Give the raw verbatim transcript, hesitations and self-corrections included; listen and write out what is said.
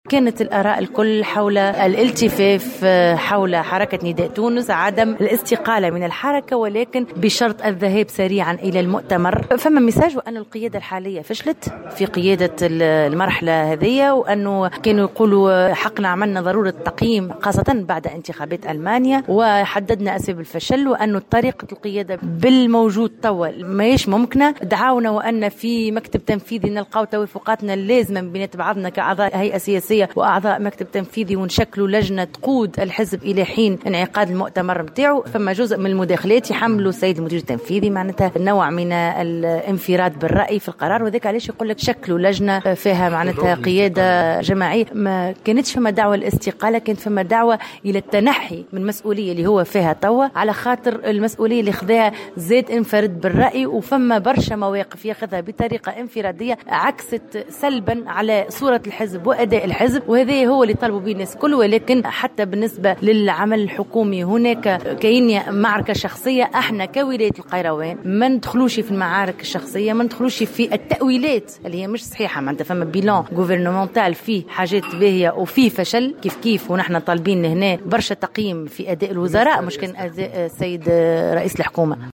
كانت الآراء الكل حول الالتفاف حول حركة نداء تونس، عدم الاستقالة من الحركة ولكن بشرط الذهاب سريعا إلى المؤتمر. فما مساج وأن القيادة الحالية فشلت في قيادة المرحلة هذه، وأنه كانوا يقولوا حقنا عملنا ضرورة تقييم خاصة بعد انتخابات ألمانيا، وحددنا أسباب الفشل، وأنه طريقة القيادة بالموجود توا ماهيش ممكنة. دعونا وأن في مكتب تنفيذي نلقاو توافقاتنا اللازمة بين بعضنا كأعضاء هيئة سياسية وأعضاء مكتب تنفيذي، ونشكلوا لجنة تقود الحزب إلى حين انعقاد المؤتمر متاعه. فما جزء من المداخلات يحملوا السيد المدير التنفيذي معناتها نوع من الانفراد بالرأي في القرار، وذلك علاش يقول لك شكلوا لجنة فيها معناتها قيادة جماعية. ما كانتش فما دعوة الاستقالة، كانت فما دعوة إلى التنحي من مسؤولية اللي هو فيها توا، على خاطر المسؤولية اللي خذاها زاد انفرد بالرأي، وفما برشا مواقف ياخذها بطريقة انفرادية عكست سلبا على صورة الحزب وأداء الحزب، وهذا هو اللي طلبوا به الناس كل. ولكن حتى بالنسبة للعمل الحكومي هناك كاين معركة شخصية. احنا كولاية القيروان ما ندخلوش في المعارك الشخصية، ما ندخلوش في التأويلات اللي هي مش صحيحة. معناتها فما بيلان غوفرنمنتال فيه حاجات باهية وفيه فشل كيف كيف، ونحن طالبين هنا برشا تقييم في أداء الوزراء مش كان أداء السيد رئيس الحكومة.